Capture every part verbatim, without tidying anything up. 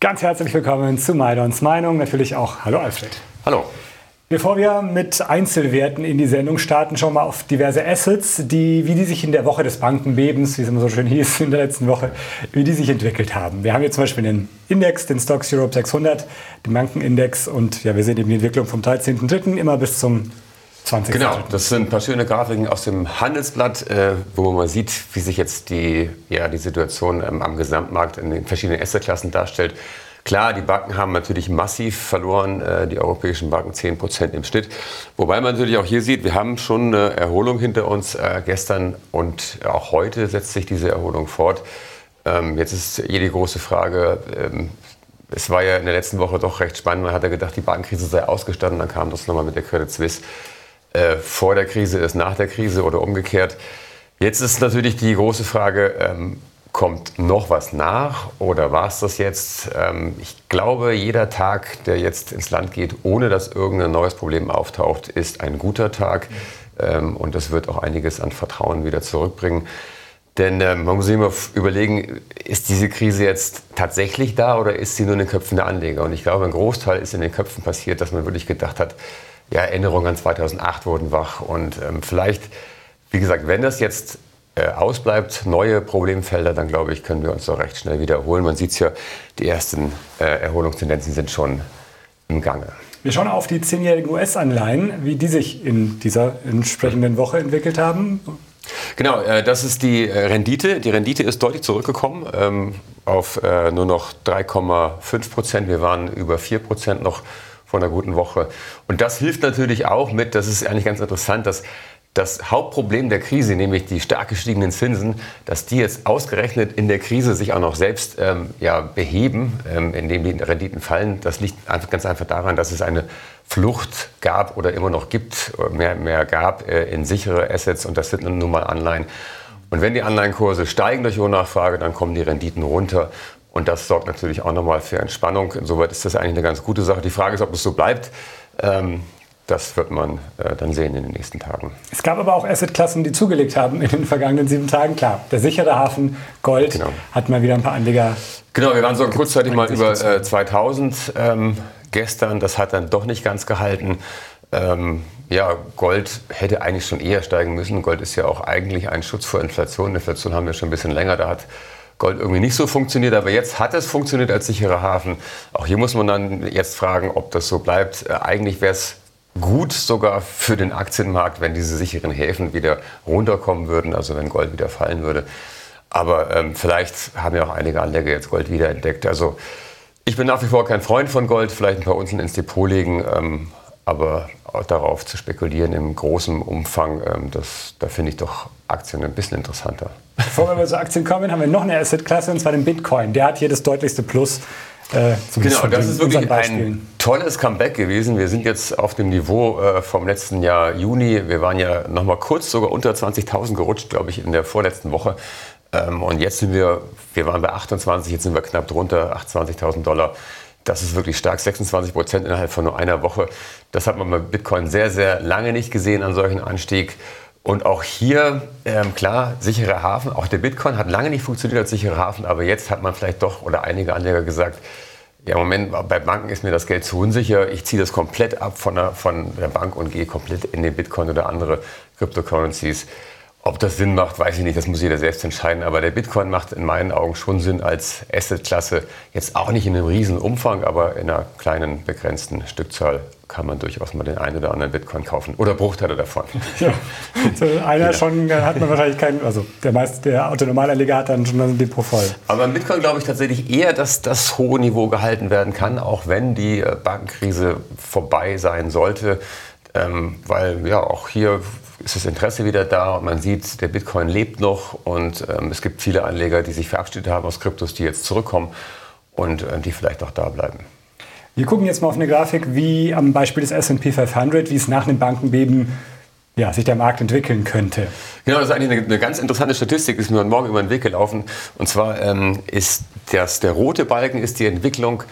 Ganz herzlich willkommen zu Maidons Meinung. Natürlich auch hallo Alfred. Hallo. Bevor wir mit Einzelwerten in die Sendung starten, schauen wir auf diverse Assets, die, wie die sich in der Woche des Bankenbebens, wie es immer so schön hieß in der letzten Woche, wie die sich entwickelt haben. Wir haben hier zum Beispiel den Index, den Stocks Europe sechshundert, den Bankenindex und ja, wir sehen eben die Entwicklung vom dreizehnten dritten immer bis zum zwanzigsten Genau, das sind ein paar schöne Grafiken aus dem Handelsblatt, äh, wo man mal sieht, wie sich jetzt die, ja, die Situation ähm, am Gesamtmarkt in den verschiedenen Assetklassen darstellt. Klar, die Banken haben natürlich massiv verloren, äh, die europäischen Banken zehn Prozent im Schnitt. Wobei man natürlich auch hier sieht, wir haben schon eine Erholung hinter uns äh, gestern und auch heute setzt sich diese Erholung fort. Ähm, jetzt ist hier die große Frage, ähm, es war ja in der letzten Woche doch recht spannend, man hat ja gedacht, die Bankenkrise sei ausgestanden, dann kam das nochmal mit der Credit Suisse. Äh, vor der Krise ist nach der Krise oder umgekehrt. Jetzt ist natürlich die große Frage, ähm, kommt noch was nach oder war es das jetzt? Ähm, ich glaube, jeder Tag, der jetzt ins Land geht, ohne dass irgendein neues Problem auftaucht, ist ein guter Tag. Ähm, und das wird auch einiges an Vertrauen wieder zurückbringen. Denn äh, man muss sich immer überlegen, ist diese Krise jetzt tatsächlich da oder ist sie nur in den Köpfen der Anleger? Und ich glaube, ein Großteil ist in den Köpfen passiert, dass man wirklich gedacht hat, ja, Erinnerungen an zweitausendacht wurden wach. Und ähm, vielleicht, wie gesagt, wenn das jetzt äh, ausbleibt, neue Problemfelder, dann glaube ich, können wir uns doch recht schnell wiederholen. Man sieht es ja, die ersten äh, Erholungstendenzen sind schon im Gange. Wir schauen auf die zehnjährigen U S-Anleihen, wie die sich in dieser entsprechenden Woche entwickelt haben. Genau, äh, das ist die Rendite. Die Rendite ist deutlich zurückgekommen ähm, auf äh, nur noch drei Komma fünf Prozent. Wir waren über vier Prozent noch von einer guten Woche. Und das hilft natürlich auch mit, das ist eigentlich ganz interessant, dass das Hauptproblem der Krise, nämlich die stark gestiegenen Zinsen, dass die jetzt ausgerechnet in der Krise sich auch noch selbst ähm, ja, beheben, ähm, indem die Renditen fallen. Das liegt einfach, ganz einfach daran, dass es eine Flucht gab oder immer noch gibt, mehr, mehr gab äh, in sichere Assets und das sind nun mal Anleihen. Und wenn die Anleihenkurse steigen durch hohe Nachfrage, dann kommen die Renditen runter. Und das sorgt natürlich auch nochmal für Entspannung. Insoweit ist das eigentlich eine ganz gute Sache. Die Frage ist, ob es so bleibt. Ähm, das wird man äh, dann sehen in den nächsten Tagen. Es gab aber auch Assetklassen, die zugelegt haben in den vergangenen sieben Tagen. Klar, der sichere Hafen Gold genau. Hat mal wieder ein paar Anleger. Genau, wir waren so kurzzeitig mal über äh, zweitausend ähm, gestern. Das hat dann doch nicht ganz gehalten. Ähm, ja, Gold hätte eigentlich schon eher steigen müssen. Gold ist ja auch eigentlich ein Schutz vor Inflation. Inflation haben wir schon ein bisschen länger. Da hat Gold irgendwie nicht so funktioniert, aber jetzt hat es funktioniert als sicherer Hafen. Auch hier muss man dann jetzt fragen, ob das so bleibt. Äh, eigentlich wäre es gut sogar für den Aktienmarkt, wenn diese sicheren Häfen wieder runterkommen würden, also wenn Gold wieder fallen würde. Aber ähm, vielleicht haben ja auch einige Anleger jetzt Gold wiederentdeckt. Also ich bin nach wie vor kein Freund von Gold, vielleicht ein paar Unzen ins Depot legen, ähm, aber auch darauf zu spekulieren im großen Umfang, ähm, das, da finde ich doch Aktien ein bisschen interessanter. Bevor wir zu Aktien kommen, haben wir noch eine Assetklasse, und zwar den Bitcoin. Der hat hier das deutlichste Plus. Äh, genau, das ist wirklich ein tolles Comeback gewesen. Wir sind jetzt auf dem Niveau äh, vom letzten Jahr Juni. Wir waren ja noch mal kurz sogar unter zwanzigtausend gerutscht, glaube ich, in der vorletzten Woche. Ähm, und jetzt sind wir, wir waren bei achtundzwanzig, jetzt sind wir knapp drunter, achtundzwanzigtausend Dollar. Das ist wirklich stark, sechsundzwanzig Prozent innerhalb von nur einer Woche. Das hat man bei Bitcoin sehr, sehr lange nicht gesehen, einen solchen Anstieg. Und auch hier, ähm, klar, sicherer Hafen. Auch der Bitcoin hat lange nicht funktioniert als sicherer Hafen, aber jetzt hat man vielleicht doch oder einige Anleger gesagt, ja, Moment, bei Banken ist mir das Geld zu unsicher. Ich ziehe das komplett ab von der, von der Bank und gehe komplett in den Bitcoin oder andere Cryptocurrencies. Ob das Sinn macht, weiß ich nicht, das muss jeder selbst entscheiden. Aber der Bitcoin macht in meinen Augen schon Sinn als Assetklasse. Jetzt auch nicht in einem riesen Umfang, aber in einer kleinen, begrenzten Stückzahl kann man durchaus mal den einen oder anderen Bitcoin kaufen. Oder Bruchteile davon. Ja, so einer schon hat man wahrscheinlich keinen, also der meiste, der Autonormalanleger hat dann schon ein Depot voll. Aber im Bitcoin glaube ich tatsächlich eher, dass das hohe Niveau gehalten werden kann, auch wenn die Bankenkrise vorbei sein sollte. Ähm, weil ja auch hier ist das Interesse wieder da und man sieht, der Bitcoin lebt noch und ähm, es gibt viele Anleger, die sich verabschiedet haben aus Kryptos, die jetzt zurückkommen und äh, die vielleicht auch da bleiben. Wir gucken jetzt mal auf eine Grafik, wie am Beispiel des S und P fünfhundert, wie es nach dem Bankenbeben ja, sich der Markt entwickeln könnte. Genau, das ist eigentlich eine, eine ganz interessante Statistik, ist mir heute Morgen über den Weg gelaufen. Und zwar ähm, ist das, der rote Balken ist die Entwicklung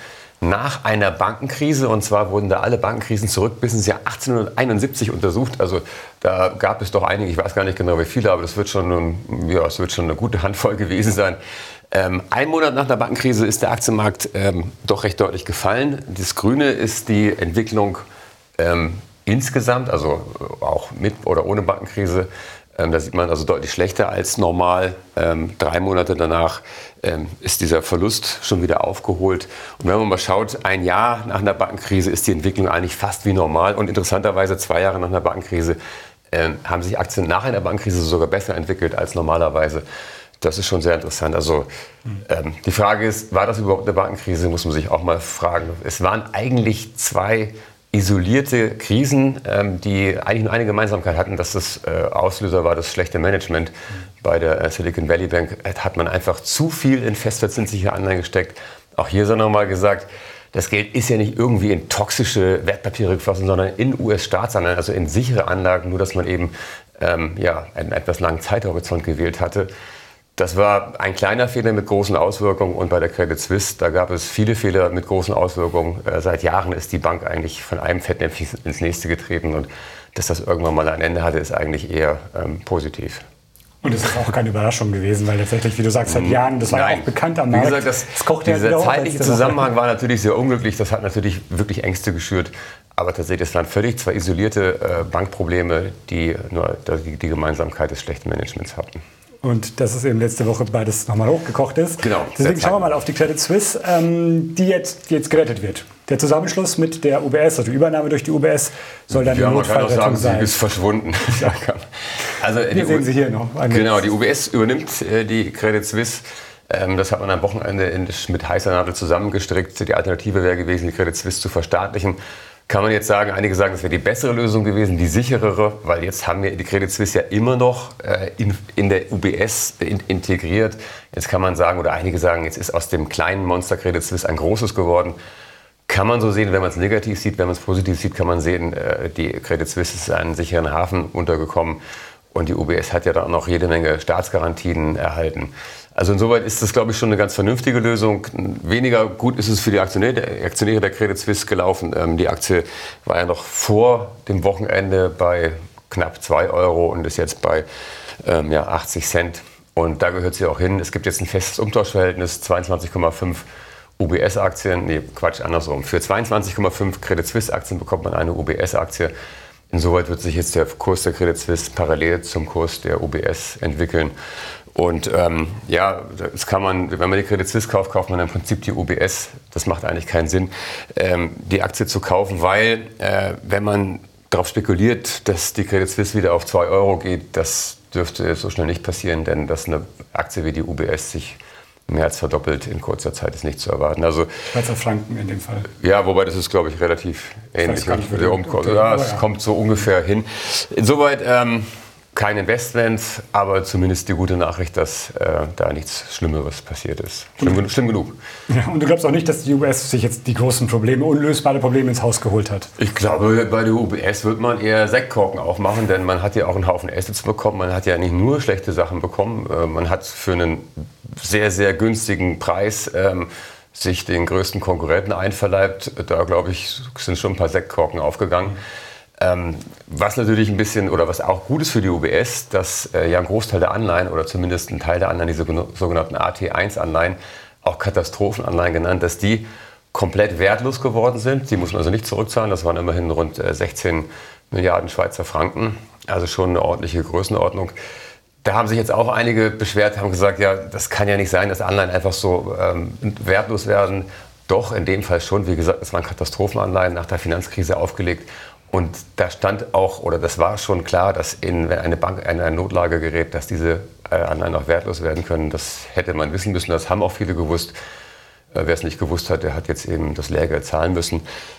nach einer Bankenkrise. Und zwar wurden da alle Bankenkrisen zurück bis ins Jahr achtzehnhunderteinundsiebzig untersucht. Also da gab es doch einige, ich weiß gar nicht genau wie viele, aber das wird schon, ein, ja, das wird schon eine gute Handvoll gewesen sein. Ähm, ein Monat nach der Bankenkrise ist der Aktienmarkt ähm, doch recht deutlich gefallen. Das Grüne ist die Entwicklung ähm, insgesamt, also auch mit oder ohne Bankenkrise. Ähm, da sieht man also deutlich schlechter als normal. Ähm, drei Monate danach ähm, ist dieser Verlust schon wieder aufgeholt. Und wenn man mal schaut, ein Jahr nach einer Bankenkrise ist die Entwicklung eigentlich fast wie normal. Und interessanterweise zwei Jahre nach einer Bankenkrise ähm, haben sich Aktien nach einer Bankenkrise sogar besser entwickelt als normalerweise. Das ist schon sehr interessant. Also ähm, die Frage ist, war das überhaupt eine Bankenkrise, muss man sich auch mal fragen. Es waren eigentlich zwei isolierte Krisen, ähm, die eigentlich nur eine Gemeinsamkeit hatten, dass das äh, Auslöser war das schlechte Management. Mhm. Bei der äh, Silicon Valley Bank äh, hat man einfach zu viel in festverzinsliche Anleihen gesteckt. Auch hier sei nochmal gesagt, das Geld ist ja nicht irgendwie in toxische Wertpapiere geflossen, sondern in U S-Staatsanleihen, also in sichere Anlagen, nur dass man eben ähm, ja, einen etwas langen Zeithorizont gewählt hatte. Das war ein kleiner Fehler mit großen Auswirkungen und bei der Credit Suisse, da gab es viele Fehler mit großen Auswirkungen. Seit Jahren ist die Bank eigentlich von einem Fettnäpfchen ins nächste getreten und dass das irgendwann mal ein Ende hatte, ist eigentlich eher ähm, positiv. Und es ist auch keine Überraschung gewesen, weil tatsächlich, wie du sagst, seit Jahren, das war ja auch bekannt am Markt. Wie gesagt, das, das kocht dieser zeitliche Zusammenhang war natürlich sehr unglücklich, das hat natürlich wirklich Ängste geschürt. Aber tatsächlich, es waren völlig zwei isolierte äh, Bankprobleme, die nur die, die Gemeinsamkeit des schlechten Managements hatten. Und dass es eben letzte Woche beides nochmal hochgekocht ist. Genau. Deswegen schauen wir mal auf die Credit Suisse, ähm, die, jetzt, die jetzt gerettet wird. Der Zusammenschluss mit der U B S, also die Übernahme durch die U B S, soll dann ja, eine Notfallrettung sagen, sein. Sie ist verschwunden. Ja. Also, Wir sehen Sie hier noch. Genau, die U B S übernimmt äh, die Credit Suisse. Ähm, das hat man am Wochenende in, mit heißer Nadel zusammengestrickt. Die Alternative wäre gewesen, die Credit Suisse zu verstaatlichen. Kann man jetzt sagen, einige sagen, das wäre die bessere Lösung gewesen, die sicherere, weil jetzt haben wir die Credit Suisse ja immer noch äh, in, in der U B S in, integriert. Jetzt kann man sagen, oder einige sagen, jetzt ist aus dem kleinen Monster Credit Suisse ein großes geworden. Kann man so sehen, wenn man es negativ sieht, wenn man es positiv sieht, kann man sehen, äh, die Credit Suisse ist in einen sicheren Hafen untergekommen und die U B S hat ja dann auch noch jede Menge Staatsgarantien erhalten. Also insoweit ist das, glaube ich, schon eine ganz vernünftige Lösung. Weniger gut ist es für die Aktionäre, Aktionäre der Credit Suisse gelaufen. Ähm, die Aktie war ja noch vor dem Wochenende bei knapp zwei Euro und ist jetzt bei ähm, ja, achtzig Cent. Und da gehört sie auch hin. Es gibt jetzt ein festes Umtauschverhältnis, zweiundzwanzig Komma fünf U B S-Aktien. Nee, Quatsch, andersrum. Für zweiundzwanzig Komma fünf Credit Suisse-Aktien bekommt man eine U B S-Aktie. Insoweit wird sich jetzt der Kurs der Credit Suisse parallel zum Kurs der U B S entwickeln. Und ähm, ja, das kann man, wenn man die Credit Suisse kauft, kauft man im Prinzip die U B S. Das macht eigentlich keinen Sinn, ähm, die Aktie zu kaufen, weil äh, wenn man darauf spekuliert, dass die Credit Suisse wieder auf zwei Euro geht, das dürfte so schnell nicht passieren, denn dass eine Aktie wie die U B S sich mehr als verdoppelt in kurzer Zeit ist nicht zu erwarten. Also Schweizer Franken in dem Fall. Ja, wobei das ist, glaube ich, relativ ähnlich. Nicht, der Umkommt, ja, es ja. kommt so ungefähr hin. Insoweit ähm, kein Investment, aber zumindest die gute Nachricht, dass äh, da nichts Schlimmeres passiert ist. Schlimm, mhm. schlimm genug. Ja, und du glaubst auch nicht, dass die U B S sich jetzt die großen Probleme, unlösbare Probleme ins Haus geholt hat? Ich glaube, bei der U B S wird man eher Sektkorken aufmachen, denn man hat ja auch einen Haufen Assets bekommen. Man hat ja nicht nur schlechte Sachen bekommen. Äh, man hat für einen sehr, sehr günstigen Preis ähm, sich den größten Konkurrenten einverleibt. Da, glaube ich, sind schon ein paar Sektkorken aufgegangen. Mhm. Ähm, was natürlich ein bisschen, oder was auch gut ist für die U B S, dass äh, ja ein Großteil der Anleihen, oder zumindest ein Teil der Anleihen, die sogenannten A T eins Anleihen, auch Katastrophenanleihen genannt, dass die komplett wertlos geworden sind. Die muss man also nicht zurückzahlen. Das waren immerhin rund äh, sechzehn Milliarden Schweizer Franken. Also schon eine ordentliche Größenordnung. Da haben sich jetzt auch einige beschwert, haben gesagt, ja, das kann ja nicht sein, dass Anleihen einfach so ähm, wertlos werden. Doch, in dem Fall schon. Wie gesagt, es waren Katastrophenanleihen nach der Finanzkrise aufgelegt. Und da stand auch, oder das war schon klar, dass in, wenn eine Bank in eine Notlage gerät, dass diese äh, Anleihen auch wertlos werden können. Das hätte man wissen müssen, das haben auch viele gewusst. Äh, wer es nicht gewusst hat, der hat jetzt eben das Lehrgeld zahlen müssen.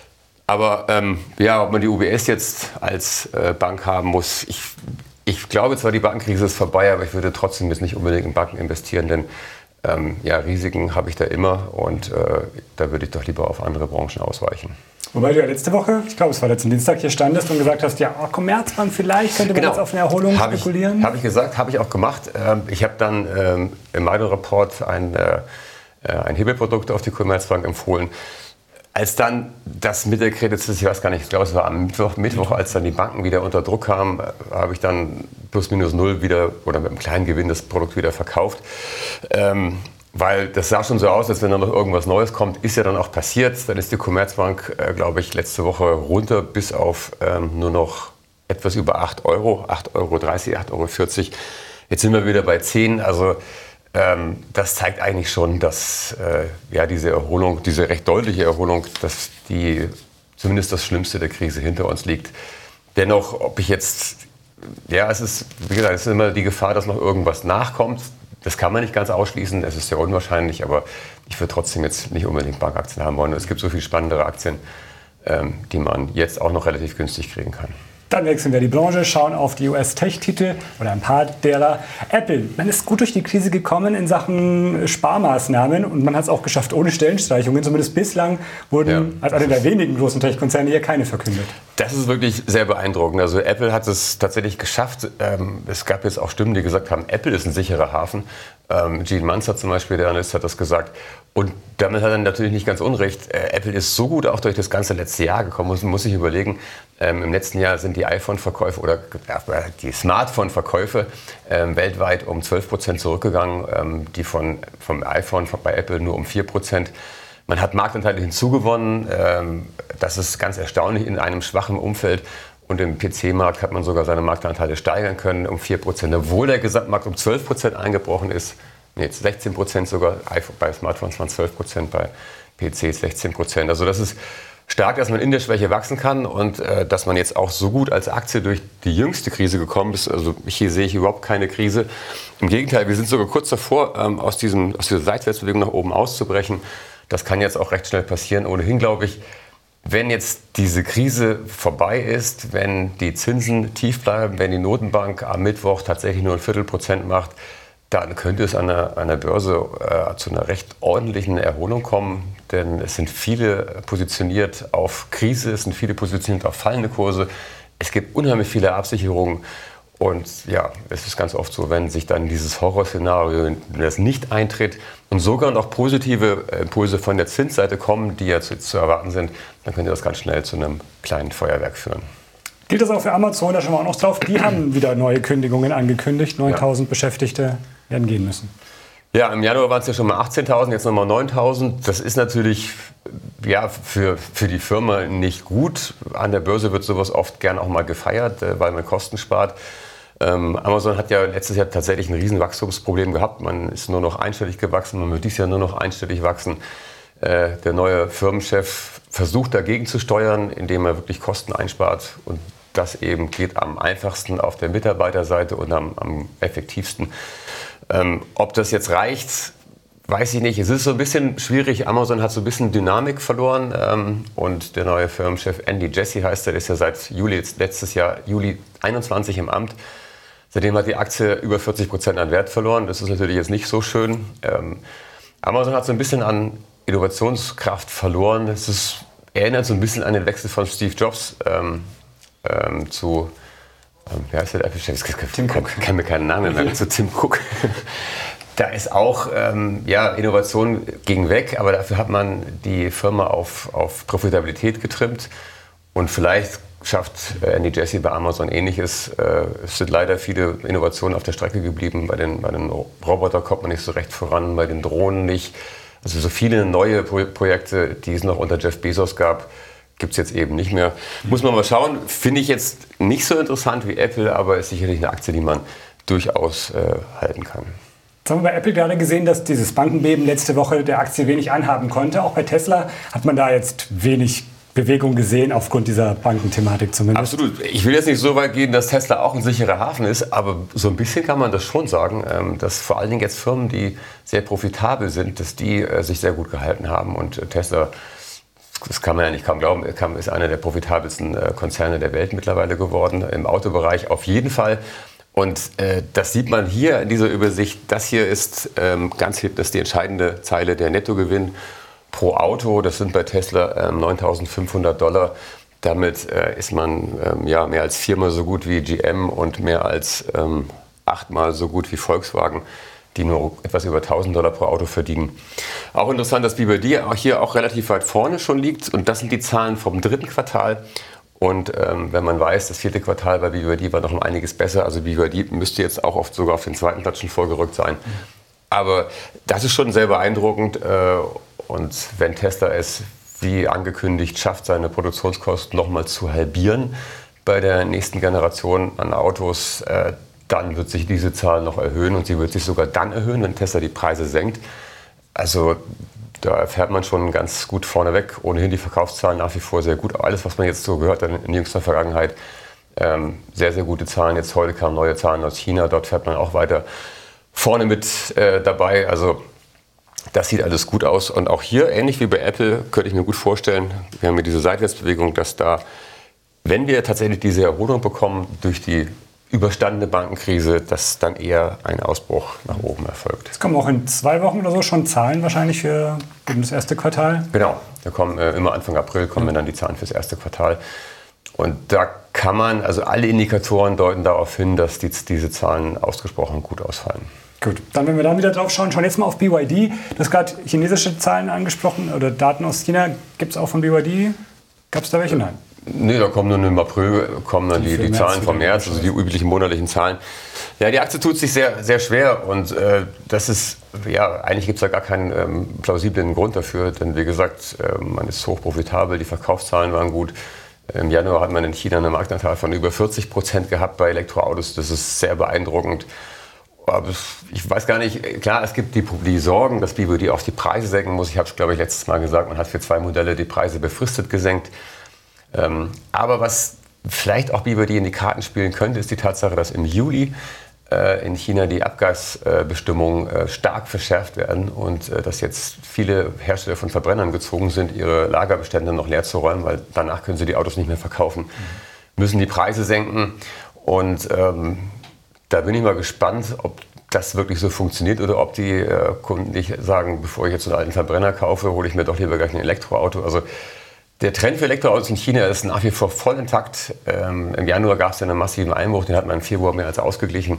Aber ähm, ja, ob man die U B S jetzt als äh, Bank haben muss, ich, ich glaube zwar, die Bankenkrise ist vorbei, aber ich würde trotzdem jetzt nicht unbedingt in Banken investieren, denn ähm, ja, Risiken habe ich da immer und äh, da würde ich doch lieber auf andere Branchen ausweichen. Wobei du ja letzte Woche, ich glaube es war letzten Dienstag, hier standest und gesagt hast, ja, oh, Commerzbank vielleicht, könnte man genau. jetzt auf eine Erholung hab spekulieren. Habe ich gesagt, habe ich auch gemacht. Ich habe dann ähm, im Meidel-Report ein, äh, ein Hebelprodukt auf die Commerzbank empfohlen. als dann das mit der Credit Suisse, ich weiß gar nicht, ich glaube, es war am Mittwoch, Mittwoch, als dann die Banken wieder unter Druck kamen, habe ich dann plus minus null wieder oder mit einem kleinen Gewinn das Produkt wieder verkauft. Ähm, weil das sah schon so aus, als wenn da noch irgendwas Neues kommt, ist ja dann auch passiert. Dann ist die Commerzbank, äh, glaube ich, letzte Woche runter bis auf ähm, nur noch etwas über acht Euro, acht Euro dreißig, acht Euro vierzig. Jetzt sind wir wieder bei zehn. Also ähm, das zeigt eigentlich schon, dass äh, ja, diese Erholung, diese recht deutliche Erholung, dass die zumindest das Schlimmste der Krise hinter uns liegt. Dennoch, ob ich jetzt, ja, es ist, wie gesagt, es ist immer die Gefahr, dass noch irgendwas nachkommt. Das kann man nicht ganz ausschließen, es ist sehr unwahrscheinlich, aber ich würde trotzdem jetzt nicht unbedingt Bankaktien haben wollen. Es gibt so viele spannendere Aktien, ähm, die man jetzt auch noch relativ günstig kriegen kann. Dann wechseln wir die Branche, schauen auf die U S-Tech-Titel oder ein paar derer. Apple, man ist gut durch die Krise gekommen in Sachen Sparmaßnahmen und man hat es auch geschafft ohne Stellenstreichungen. Zumindest bislang wurden ja. als einer der wenigen großen Tech-Konzerne hier keine verkündet. Das ist wirklich sehr beeindruckend. Also Apple hat es tatsächlich geschafft. Ähm, es gab jetzt auch Stimmen, die gesagt haben, Apple ist ein sicherer Hafen. Ähm, Gene Munster zum Beispiel, der Analyst, hat das gesagt. Und damit hat er natürlich nicht ganz unrecht. Äh, Apple ist so gut auch durch das ganze letzte Jahr gekommen. Man muss sich überlegen, ähm, im letzten Jahr sind die iPhone-Verkäufe oder äh, die Smartphone-Verkäufe ähm, weltweit um zwölf Prozent zurückgegangen. Ähm, die von, vom iPhone von, bei Apple nur um vier Prozent. Man hat Marktanteile hinzugewonnen. Ähm, das ist ganz erstaunlich in einem schwachen Umfeld. Und im P C-Markt hat man sogar seine Marktanteile steigern können um vier Prozent, obwohl der Gesamtmarkt um zwölf Prozent eingebrochen ist. Nee, jetzt sechzehn Prozent sogar, bei Smartphones waren zwölf Prozent, bei P Cs sechzehn Prozent. Also das ist stark, dass man in der Schwäche wachsen kann und äh, dass man jetzt auch so gut als Aktie durch die jüngste Krise gekommen ist. Also hier sehe ich überhaupt keine Krise. Im Gegenteil, wir sind sogar kurz davor, ähm, aus, diesem, aus dieser Seitwärtsbewegung nach oben auszubrechen. Das kann jetzt auch recht schnell passieren. Ohnehin glaube ich, wenn jetzt diese Krise vorbei ist, wenn die Zinsen tief bleiben, wenn die Notenbank am Mittwoch tatsächlich nur ein Viertelprozent macht, dann könnte es an der, an der Börse äh, zu einer recht ordentlichen Erholung kommen. Denn es sind viele positioniert auf Krise, es sind viele positioniert auf fallende Kurse. Es gibt unheimlich viele Absicherungen. Und ja, es ist ganz oft so, wenn sich dann dieses Horrorszenario, wenn das nicht eintritt und sogar noch positive Impulse von der Zinsseite kommen, die ja zu, zu erwarten sind, dann könnte das ganz schnell zu einem kleinen Feuerwerk führen. Gilt das auch für Amazon? Da schauen wir auch noch drauf. Die haben wieder neue Kündigungen angekündigt. neuntausend ja. Beschäftigte werden gehen müssen. Ja, im Januar waren es ja schon mal achtzehntausend, jetzt nochmal neuntausend. Das ist natürlich ja, für, für die Firma nicht gut. An der Börse wird sowas oft gern auch mal gefeiert, weil man Kosten spart. Ähm, Amazon hat ja letztes Jahr tatsächlich ein riesen Wachstumsproblem gehabt. Man ist nur noch einstellig gewachsen, man wird dieses Jahr nur noch einstellig wachsen. Äh, der neue Firmenchef versucht dagegen zu steuern, indem er wirklich Kosten einspart. Und das eben geht am einfachsten auf der Mitarbeiterseite und am, am effektivsten. Ähm, ob das jetzt reicht, weiß ich nicht. Es ist so ein bisschen schwierig. Amazon hat so ein bisschen Dynamik verloren. Ähm, und der neue Firmenchef Andy Jassy heißt er, der ist ja seit Juli letztes Jahr, Juli einundzwanzig im Amt. Seitdem hat die Aktie über vierzig Prozent an Wert verloren. Das ist natürlich jetzt nicht so schön. Ähm, Amazon hat so ein bisschen an Innovationskraft verloren. Es ist, erinnert so ein bisschen an den Wechsel von Steve Jobs ähm, ähm, zu, ähm, wie heißt der Apple-Chef? Tim Cook. Ich kann mir keinen Namen mehr, zu Tim Cook. Da ist auch, ähm, ja, Innovation ging weg, aber dafür hat man die Firma auf, auf Profitabilität getrimmt. Und vielleicht schafft äh, Andy Jassy bei Amazon Ähnliches. Äh, es sind leider viele Innovationen auf der Strecke geblieben. Bei den, bei den Robotern kommt man nicht so recht voran, bei den Drohnen nicht. Also so viele neue Pro- Projekte, die es noch unter Jeff Bezos gab, gibt es jetzt eben nicht mehr. Muss man mal schauen. Finde ich jetzt nicht so interessant wie Apple, aber ist sicherlich eine Aktie, die man durchaus äh, halten kann. Jetzt haben wir bei Apple gerade gesehen, dass dieses Bankenbeben letzte Woche der Aktie wenig anhaben konnte. Auch bei Tesla hat man da jetzt wenig Bewegung gesehen, aufgrund dieser Bankenthematik zumindest. Absolut. Ich will jetzt nicht so weit gehen, dass Tesla auch ein sicherer Hafen ist, aber so ein bisschen kann man das schon sagen, dass vor allen Dingen jetzt Firmen, die sehr profitabel sind, dass die sich sehr gut gehalten haben. Und Tesla, das kann man ja nicht kaum glauben, ist einer der profitabelsten Konzerne der Welt mittlerweile geworden, im Autobereich auf jeden Fall. Und äh, das sieht man hier in dieser Übersicht. Das hier ist ähm, ganz hinten, das ist die entscheidende Zeile, der Nettogewinn pro Auto. Das sind bei Tesla ähm, neuntausendfünfhundert Dollar. Damit äh, ist man ähm, ja, mehr als viermal so gut wie G M und mehr als ähm, achtmal so gut wie Volkswagen. die nur etwas über tausend Dollar pro Auto verdienen. Auch interessant, dass B Y D auch hier auch relativ weit vorne schon liegt. Und das sind die Zahlen vom dritten Quartal. Und ähm, wenn man weiß, das vierte Quartal bei B Y D war noch um einiges besser. Also B Y D müsste jetzt auch oft sogar auf den zweiten Platz schon vorgerückt sein. Aber das ist schon sehr beeindruckend. Äh, und wenn Tesla es, wie angekündigt, schafft, seine Produktionskosten nochmal zu halbieren bei der nächsten Generation an Autos, äh, dann wird sich diese Zahl noch erhöhen und sie wird sich sogar dann erhöhen, wenn Tesla die Preise senkt. Also da fährt man schon ganz gut vorneweg. Ohnehin die Verkaufszahlen nach wie vor sehr gut. Alles, was man jetzt so gehört hat in jüngster Vergangenheit, ähm, sehr, sehr gute Zahlen. Jetzt heute kamen neue Zahlen aus China, dort fährt man auch weiter vorne mit äh, dabei. Also das sieht alles gut aus. Und auch hier, ähnlich wie bei Apple, könnte ich mir gut vorstellen, wir haben hier diese Seitwärtsbewegung, dass da, wenn wir tatsächlich diese Erholung bekommen durch die überstandene Bankenkrise, dass dann eher ein Ausbruch nach oben erfolgt. Es kommen auch in zwei Wochen oder so schon Zahlen wahrscheinlich für das erste Quartal. Genau, da kommen äh, immer Anfang April kommen dann die Zahlen fürs erste Quartal. Und da kann man, also alle Indikatoren deuten darauf hin, dass die, diese Zahlen ausgesprochen gut ausfallen. Gut, dann wenn wir da wieder drauf schauen, schauen jetzt mal auf B Y D. Du hast gerade chinesische Zahlen angesprochen oder Daten aus China. Gibt es auch von B Y D? Gab es da welche? Nein. Nee, da kommen nur im April kommen dann die, die, die Zahlen vom März, also die üblichen monatlichen Zahlen. Ja, die Aktie tut sich sehr, sehr schwer und äh, das ist, ja, eigentlich gibt es da gar keinen ähm, plausiblen Grund dafür, denn wie gesagt, äh, man ist hochprofitabel, die Verkaufszahlen waren gut. Im Januar hat man in China einen Marktanteil von über vierzig Prozent gehabt bei Elektroautos, das ist sehr beeindruckend. Aber ich weiß gar nicht, klar, es gibt die, die Sorgen, dass B Y D auf die Preise senken muss. Ich habe es, glaube ich, letztes Mal gesagt, man hat für zwei Modelle die Preise befristet gesenkt. Ähm, aber was vielleicht auch B Y D in die Karten spielen könnte, ist die Tatsache, dass im Juli äh, in China die Abgasbestimmungen äh, stark verschärft werden und äh, dass jetzt viele Hersteller von Verbrennern gezwungen sind, ihre Lagerbestände noch leer zu räumen, weil danach können sie die Autos nicht mehr verkaufen, mhm. müssen die Preise senken. Und ähm, da bin ich mal gespannt, ob das wirklich so funktioniert oder ob die äh, Kunden nicht sagen, bevor ich jetzt einen alten Verbrenner kaufe, hole ich mir doch lieber gleich ein Elektroauto. Also der Trend für Elektroautos in China ist nach wie vor voll intakt. Ähm, Im Januar gab es ja einen massiven Einbruch, den hat man im Februar mehr als ausgeglichen.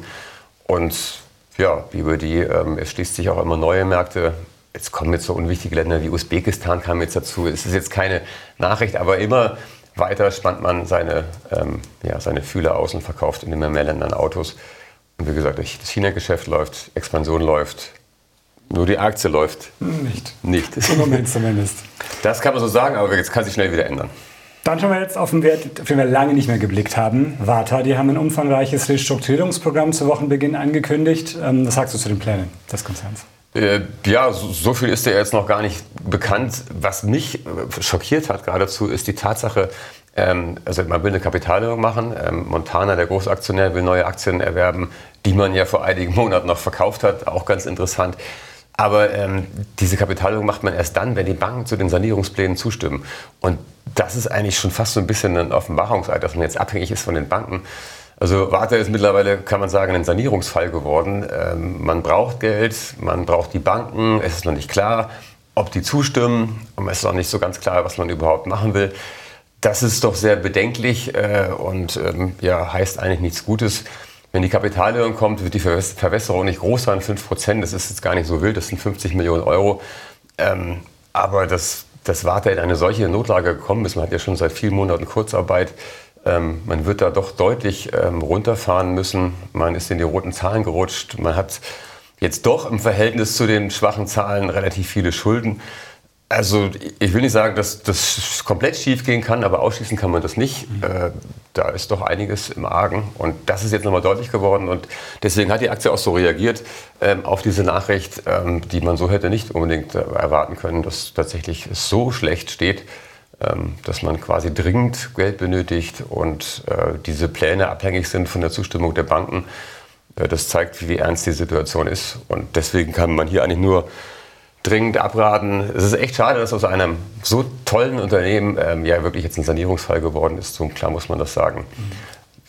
Und ja, B Y D ähm, es schließt sich auch immer neue Märkte. Jetzt kommen jetzt so unwichtige Länder wie Usbekistan kam jetzt dazu. Es ist jetzt keine Nachricht, aber immer weiter spannt man seine, ähm, ja, seine Fühler aus und verkauft in immer mehr Ländern Autos. Und wie gesagt, das China-Geschäft läuft, Expansion läuft. Nur die Aktie läuft nicht. Nicht. Im Moment zumindest. Das kann man so sagen, aber jetzt kann sich schnell wieder ändern. Dann schauen wir jetzt auf den Wert, auf den wir lange nicht mehr geblickt haben. Varta, die haben ein umfangreiches Restrukturierungsprogramm zu Wochenbeginn angekündigt. Was sagst du zu den Plänen des Konzerns? Äh, ja, so, so viel ist ja jetzt noch gar nicht bekannt. Was mich schockiert hat geradezu, ist die Tatsache, ähm, also man will eine Kapitalerhöhung machen. Ähm, Montana, der Großaktionär, will neue Aktien erwerben, die man ja vor einigen Monaten noch verkauft hat. Auch ganz interessant. Aber ähm, diese Kapitalerhöhung macht man erst dann, wenn die Banken zu den Sanierungsplänen zustimmen. Und das ist eigentlich schon fast so ein bisschen ein Offenbarungseid, dass man jetzt abhängig ist von den Banken. Also Varta ist mittlerweile, kann man sagen, ein Sanierungsfall geworden. Ähm, man braucht Geld, man braucht die Banken. Es ist noch nicht klar, ob die zustimmen. Und es ist auch nicht so ganz klar, was man überhaupt machen will. Das ist doch sehr bedenklich äh, und ähm, ja, heißt eigentlich nichts Gutes. Wenn die Kapitalerhöhung kommt, wird die Verwässerung nicht groß sein, fünf Prozent. Das ist jetzt gar nicht so wild, das sind fünfzig Millionen Euro. Ähm, aber dass das Varta in eine solche Notlage gekommen ist, man hat ja schon seit vielen Monaten Kurzarbeit, ähm, man wird da doch deutlich ähm, runterfahren müssen. Man ist in die roten Zahlen gerutscht. Man hat jetzt doch im Verhältnis zu den schwachen Zahlen relativ viele Schulden. Also ich will nicht sagen, dass das komplett schief gehen kann, aber ausschließen kann man das nicht. Mhm. Äh, da ist doch einiges im Argen und das ist jetzt nochmal deutlich geworden und deswegen hat die Aktie auch so reagiert ähm, auf diese Nachricht, ähm, die man so hätte nicht unbedingt äh, erwarten können, dass tatsächlich es so schlecht steht, ähm, dass man quasi dringend Geld benötigt und äh, diese Pläne abhängig sind von der Zustimmung der Banken. Äh, das zeigt, wie ernst die Situation ist und deswegen kann man hier eigentlich nur dringend abraten. Es ist echt schade, dass aus einem so tollen Unternehmen ähm, ja wirklich jetzt ein Sanierungsfall geworden ist. So klar muss man das sagen.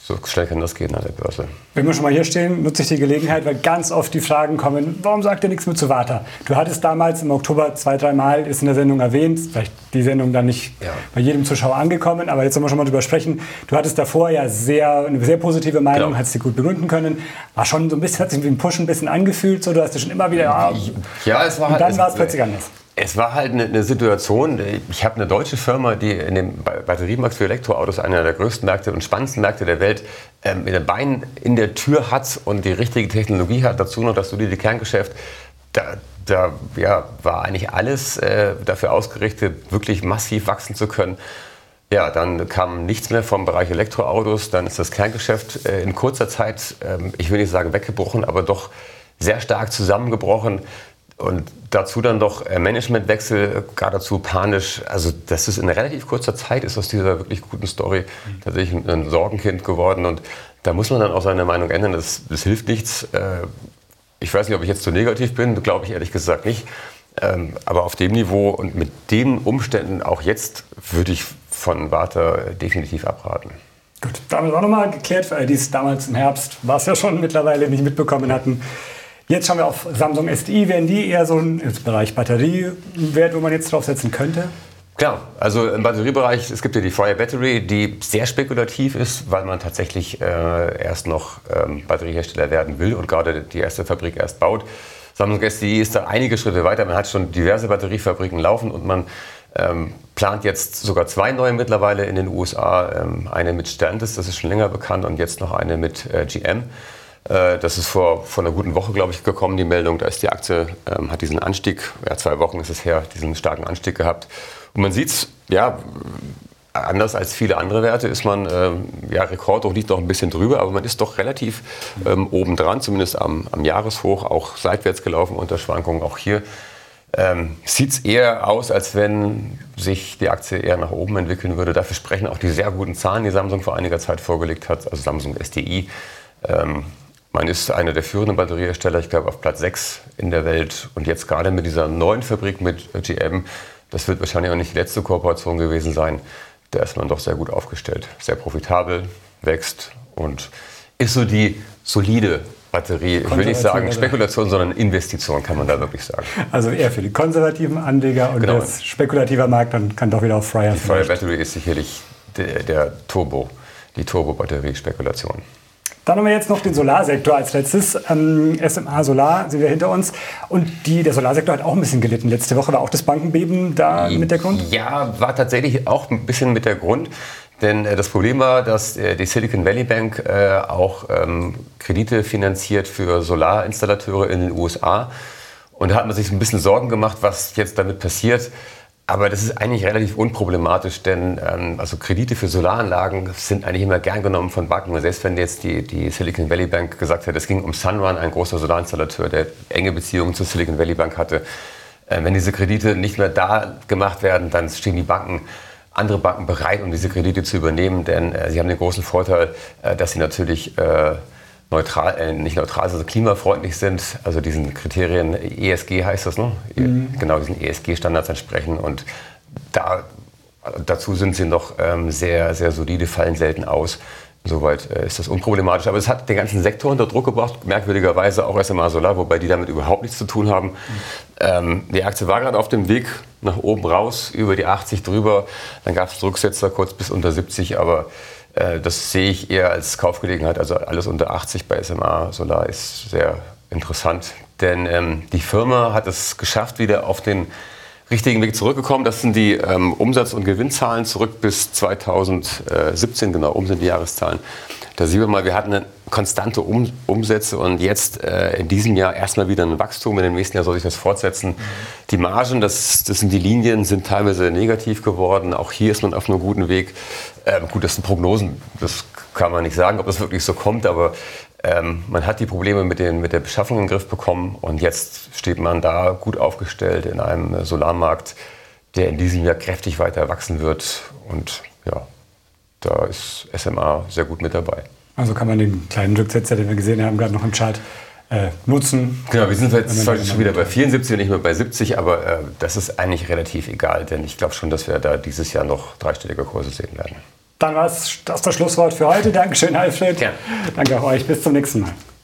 So schnell kann das gehen an der Börse. Wenn wir schon mal hier stehen, nutze ich die Gelegenheit, weil ganz oft die Fragen kommen, warum sagt ihr nichts mit zu Varta? Du hattest damals im Oktober zwei, drei Mal, ist in der Sendung erwähnt, vielleicht die Sendung dann nicht ja. bei jedem Zuschauer angekommen, aber jetzt sollen wir schon mal drüber sprechen. Du hattest davor ja sehr, eine sehr positive Meinung, genau. hast sie gut begründen können, war schon so ein bisschen, hat sich wie ein Push ein bisschen angefühlt, so, du hast ja schon immer wieder, ja, ja es war und halt, dann war es plötzlich anders. Es war halt eine, eine Situation, ich habe eine deutsche Firma, die in dem Batteriemarkt für Elektroautos, einer der größten Märkte und spannendsten Märkte der Welt, ähm, mit den Beinen in der Tür hat und die richtige Technologie hat. Dazu noch das solide Kerngeschäft. Da, da ja, war eigentlich alles äh, dafür ausgerichtet, wirklich massiv wachsen zu können. Ja, dann kam nichts mehr vom Bereich Elektroautos. Dann ist das Kerngeschäft äh, in kurzer Zeit, äh, ich will nicht sagen weggebrochen, aber doch sehr stark zusammengebrochen. Und dazu dann doch Managementwechsel, geradezu panisch. Also das ist in relativ kurzer Zeit, ist aus dieser wirklich guten Story tatsächlich ein Sorgenkind geworden. Und da muss man dann auch seine Meinung ändern. Das, das hilft nichts. Ich weiß nicht, ob ich jetzt zu negativ bin, glaube ich ehrlich gesagt nicht. Aber auf dem Niveau und mit den Umständen auch jetzt würde ich von Varta definitiv abraten. Gut, damit auch nochmal geklärt, für alle, die es damals im Herbst, was ja schon mittlerweile nicht mitbekommen hatten. Jetzt schauen wir auf Samsung S D I. Wären die eher so ein Bereich Batteriewert, wo man jetzt draufsetzen könnte? Klar, also im Batteriebereich, es gibt ja die Fire Battery, die sehr spekulativ ist, weil man tatsächlich äh, erst noch ähm, Batteriehersteller werden will und gerade die erste Fabrik erst baut. Samsung S D I ist da einige Schritte weiter. Man hat schon diverse Batteriefabriken laufen und man ähm, plant jetzt sogar zwei neue mittlerweile in den U S A. Ähm, eine mit Stellantis, das ist schon länger bekannt, und jetzt noch eine mit äh, G M. Das ist vor, vor einer guten Woche, glaube ich, gekommen, die Meldung. Da ist die Aktie, ähm, hat diesen Anstieg, ja, zwei Wochen ist es her, diesen starken Anstieg gehabt. Und man sieht es, ja, anders als viele andere Werte ist man, ähm, ja, Rekordhoch liegt noch ein bisschen drüber, aber man ist doch relativ ähm, oben dran, zumindest am, am Jahreshoch, auch seitwärts gelaufen unter Schwankungen. Auch hier ähm, sieht es eher aus, als wenn sich die Aktie eher nach oben entwickeln würde. Dafür sprechen auch die sehr guten Zahlen, die Samsung vor einiger Zeit vorgelegt hat, also Samsung S D I. Ähm, Man ist einer der führenden Batteriehersteller, ich glaube auf Platz sechs in der Welt. Und jetzt gerade mit dieser neuen Fabrik mit G M, das wird wahrscheinlich auch nicht die letzte Kooperation gewesen sein. Da ist man doch sehr gut aufgestellt. Sehr profitabel, wächst und ist so die solide Batterie. Ich will nicht sagen Spekulation, sondern Investition, kann man da wirklich sagen. Also eher für die konservativen Anleger und genau. Das spekulativer Markt dann kann doch wieder auf Fire. Die Fire Battery ist sicherlich der, der Turbo, die Turbo-Batterie-Spekulation. Dann haben wir jetzt noch den Solarsektor als letztes. Ähm, S M A Solar sind wir hinter uns. Und die, der Solarsektor hat auch ein bisschen gelitten. Letzte Woche war auch das Bankenbeben da mit der Grund? Ja, war tatsächlich auch ein bisschen mit der Grund. Denn äh, das Problem war, dass äh, die Silicon Valley Bank äh, auch ähm, Kredite finanziert für Solarinstallateure in den U S A. Und da hat man sich ein bisschen Sorgen gemacht, was jetzt damit passiert. Aber das ist eigentlich relativ unproblematisch, denn ähm, also Kredite für Solaranlagen sind eigentlich immer gern genommen von Banken. Selbst wenn jetzt die, die Silicon Valley Bank gesagt hat, es ging um Sunrun, ein großer Solarinstallateur, der enge Beziehungen zur Silicon Valley Bank hatte. Äh, wenn diese Kredite nicht mehr da gemacht werden, dann stehen die Banken, andere Banken bereit, um diese Kredite zu übernehmen. Denn äh, sie haben den großen Vorteil, äh, dass sie natürlich äh, neutral, äh, nicht neutral, sondern klimafreundlich sind, also diesen Kriterien, E S G heißt das, ne? Mhm. Genau, diesen E S G-Standards entsprechen. Und da, dazu sind sie noch ähm, sehr, sehr solide, fallen selten aus. Insoweit äh, ist das unproblematisch. Aber es hat den ganzen Sektor unter Druck gebracht, merkwürdigerweise auch S M A Solar, wobei die damit überhaupt nichts zu tun haben. Mhm. Ähm, die Aktie war gerade auf dem Weg nach oben raus, über die achtzig drüber. Dann gab es Rücksetzer kurz bis unter siebzig, aber das sehe ich eher als Kaufgelegenheit. Also alles unter achtzig bei S M A Solar ist sehr interessant. Denn ähm, die Firma hat es geschafft, wieder auf den richtigen Weg zurückgekommen. Das sind die ähm, Umsatz- und Gewinnzahlen zurück bis zweitausendsiebzehn, genau, um sind die Jahreszahlen. Da sehen wir mal, wir hatten eine konstante um Umsätze und jetzt äh, in diesem Jahr erstmal wieder ein Wachstum. In dem nächsten Jahr soll sich das fortsetzen. Mhm. Die Margen, das, das sind die Linien, sind teilweise negativ geworden. Auch hier ist man auf einem guten Weg. Ähm, gut, das sind Prognosen, das kann man nicht sagen, ob das wirklich so kommt, aber ähm, man hat die Probleme mit, den, mit der Beschaffung in den Griff bekommen und jetzt steht man da gut aufgestellt in einem Solarmarkt, der in diesem Jahr kräftig weiter wachsen wird und ja, da ist S M A sehr gut mit dabei. Also kann man den kleinen Rücksetzer, den wir gesehen haben, gerade noch im Chart äh, nutzen. Genau, wir sind jetzt zwar schon wieder bei vierundsiebzig und nicht mehr bei siebzig, aber äh, das ist eigentlich relativ egal, denn ich glaube schon, dass wir da dieses Jahr noch dreistellige Kurse sehen werden. Dann war es das, das Schlusswort für heute. Dankeschön, Alfred. Ja. Danke auch euch. Bis zum nächsten Mal.